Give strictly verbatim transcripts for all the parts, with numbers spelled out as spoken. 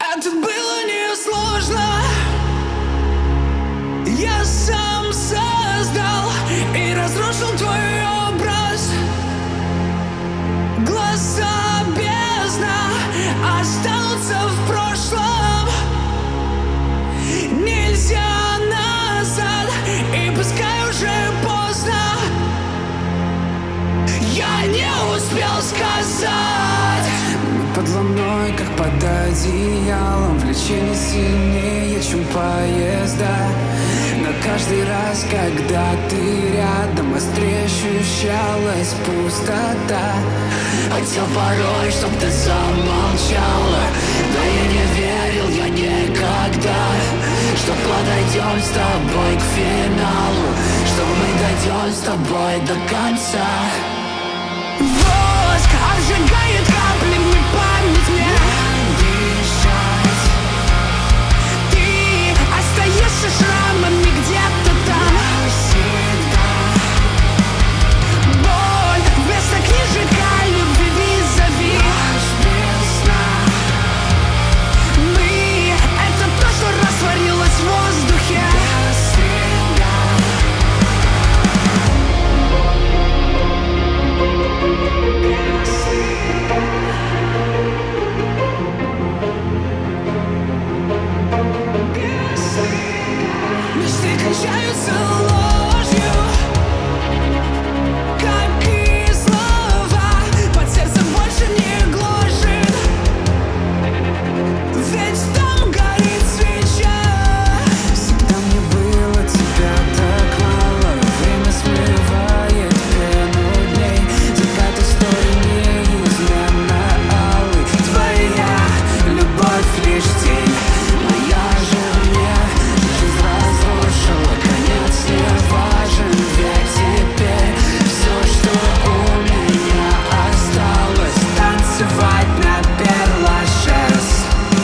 Это было несложно. Я сам создал и разрушил твой образ. Глаза бездна останутся в прошлом. Нельзя назад, и пускай уже поздно. Я не успел сказать. Подо мной, как под одеялом, влечение сильнее, чем поезда. Но каждый раз, когда ты рядом, острее ощущалась пустота. Хотел порой, чтоб ты замолчала, но я не верил, я никогда, что подойдем с тобой к финалу, что мы дойдем с тобой до конца. Воск обжигает каплями память мне. Дышать. Ты остаешься шрамами где-то там. Навсегда. Боль вместо книжек о любви зови. Ночь без сна. Мы — это то, что растворилось в воздухе. Мечты кончаются ложью, как и слова. Под сердцем больше не гложет, ведь там горит свеча. Всегда мне было тебя так мало. Время смывает пену дней. Закат истории неизменно алый. Твоя любовь лишь тень. Моя же мне жизнь разрушила. Конец не важен, ведь теперь все, что у меня осталось, танцевать на перлашес.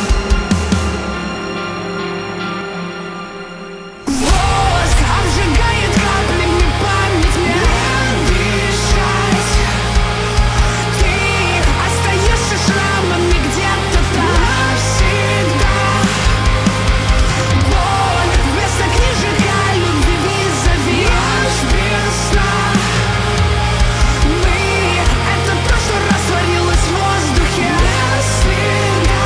Воск обжигает каплями память мне. Дышать. Ты остаешься шрамами где-то там. Навсегда. Боль вместо книжек о любви зови. Ночь без сна. Мы — это то, что растворилось в воздухе. Навсегда.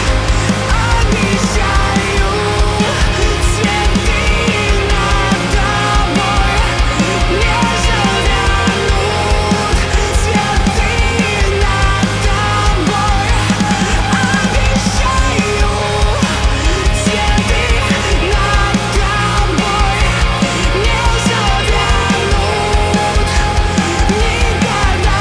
Обещаю, цветы над тобой не завянут. Цветы над тобой. Обещаю, цветы над тобой не завянут никогда.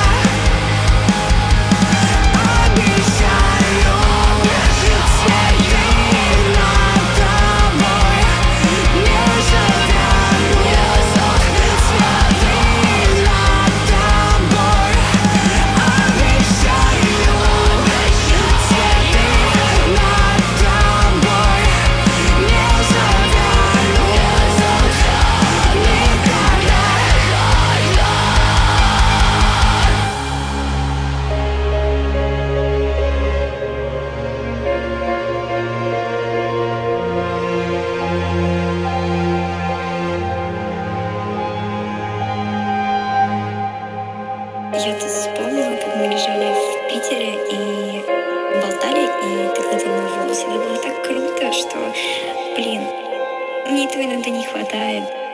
Обещаю, цветы над тобой не завянут. Цветы над тобой. Обещаю, цветы над тобой не Я тут вспомнила, как мы лежали в Питере и болтали, и ты гладил мои волосы. Это было так круто, что, блин, мне этого иногда не хватает.